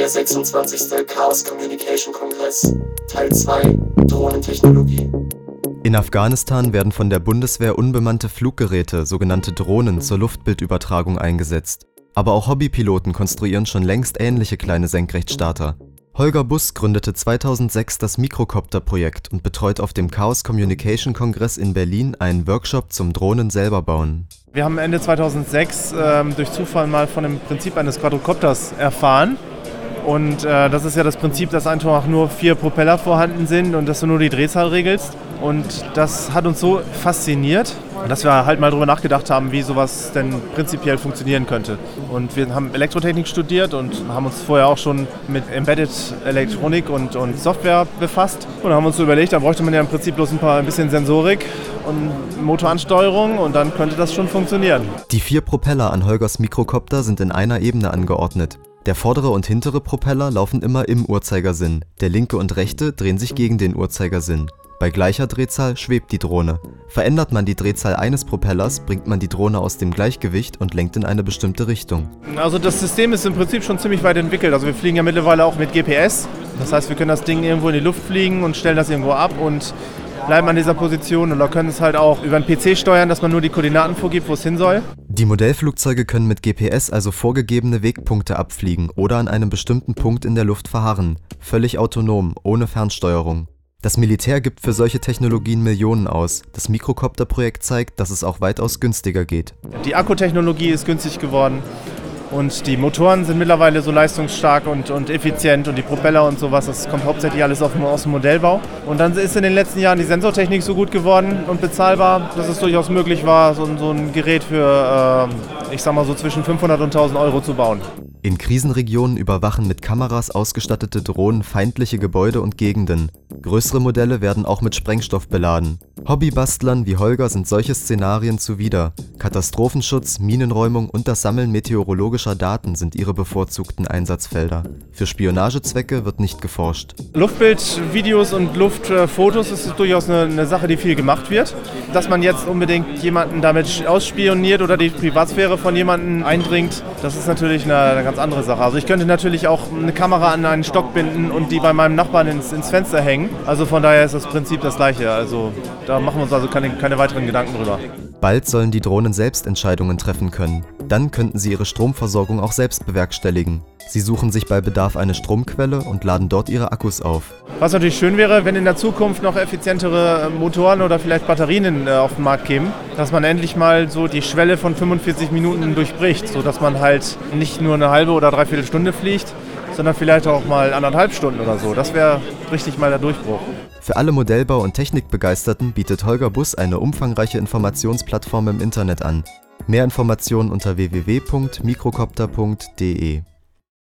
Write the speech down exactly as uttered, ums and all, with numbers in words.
Der sechsundzwanzigste Chaos Communication Kongress, Teil zwei, Drohnentechnologie. In Afghanistan werden von der Bundeswehr unbemannte Fluggeräte, sogenannte Drohnen, zur Luftbildübertragung eingesetzt. Aber auch Hobbypiloten konstruieren schon längst ähnliche kleine Senkrechtstarter. Holger Buss gründete zweitausendsechs das Microcopter-Projekt und betreut auf dem Chaos Communication Kongress in Berlin einen Workshop zum Drohnen selber bauen. Wir haben Ende zweitausendsechs ähm, durch Zufall mal von dem Prinzip eines Quadrocopters erfahren. Und äh, das ist ja das Prinzip, dass einfach nur vier Propeller vorhanden sind und dass du nur die Drehzahl regelst. Und das hat uns so fasziniert, dass wir halt mal drüber nachgedacht haben, wie sowas denn prinzipiell funktionieren könnte. Und wir haben Elektrotechnik studiert und haben uns vorher auch schon mit Embedded Elektronik und, und Software befasst. Und haben uns so überlegt, da bräuchte man ja im Prinzip bloß ein paar ein bisschen Sensorik und Motoransteuerung und dann könnte das schon funktionieren. Die vier Propeller an Holgers Mikrocopter sind in einer Ebene angeordnet. Der vordere und hintere Propeller laufen immer im Uhrzeigersinn, der linke und rechte drehen sich gegen den Uhrzeigersinn. Bei gleicher Drehzahl schwebt die Drohne. Verändert man die Drehzahl eines Propellers, bringt man die Drohne aus dem Gleichgewicht und lenkt in eine bestimmte Richtung. Also das System ist im Prinzip schon ziemlich weit entwickelt. Also wir fliegen ja mittlerweile auch mit G P S. Das heißt, wir können das Ding irgendwo in die Luft fliegen und stellen das irgendwo ab und bleiben an dieser Position. Oder können es halt auch über einen P C steuern, dass man nur die Koordinaten vorgibt, wo es hin soll. Die Modellflugzeuge können mit G P S also vorgegebene Wegpunkte abfliegen oder an einem bestimmten Punkt in der Luft verharren. Völlig autonom, ohne Fernsteuerung. Das Militär gibt für solche Technologien Millionen aus. Das Microcopter-Projekt zeigt, dass es auch weitaus günstiger geht. Die Akkutechnologie ist günstig geworden und die Motoren sind mittlerweile so leistungsstark und, und effizient und die Propeller und sowas, das kommt hauptsächlich alles auf, aus dem Modellbau. Und dann ist in den letzten Jahren die Sensortechnik so gut geworden und bezahlbar, dass es durchaus möglich war, so, so ein Gerät für, äh, ich sag mal so zwischen fünfhundert und tausend Euro zu bauen. In Krisenregionen überwachen mit Kameras ausgestattete Drohnen feindliche Gebäude und Gegenden. Größere Modelle werden auch mit Sprengstoff beladen. Hobbybastlern wie Holger sind solche Szenarien zuwider. Katastrophenschutz, Minenräumung und das Sammeln meteorologischer Daten sind ihre bevorzugten Einsatzfelder. Für Spionagezwecke wird nicht geforscht. Luftbildvideos und Luftfotos ist durchaus eine, eine Sache, die viel gemacht wird. Dass man jetzt unbedingt jemanden damit ausspioniert oder die Privatsphäre von jemandem eindringt, das ist natürlich eine, eine ganz andere Sache. Also ich könnte natürlich auch eine Kamera an einen Stock binden und die bei meinem Nachbarn ins, ins Fenster hängen. Also von daher ist das Prinzip das gleiche. Also da machen wir uns also keine, keine weiteren Gedanken drüber. Bald sollen die Drohnen selbst Entscheidungen treffen können. Dann könnten sie ihre Stromversorgung auch selbst bewerkstelligen. Sie suchen sich bei Bedarf eine Stromquelle und laden dort ihre Akkus auf. Was natürlich schön wäre, wenn in der Zukunft noch effizientere Motoren oder vielleicht Batterien auf den Markt kämen, dass man endlich mal so die Schwelle von fünfundvierzig Minuten durchbricht, sodass man halt nicht nur eine halbe oder dreiviertel Stunde fliegt, sondern vielleicht auch mal anderthalb Stunden oder so. Das wäre richtig mal der Durchbruch. Für alle Modellbau- und Technikbegeisterten bietet Holger Buss eine umfangreiche Informationsplattform im Internet an. Mehr Informationen unter w w w punkt microcopter punkt d e.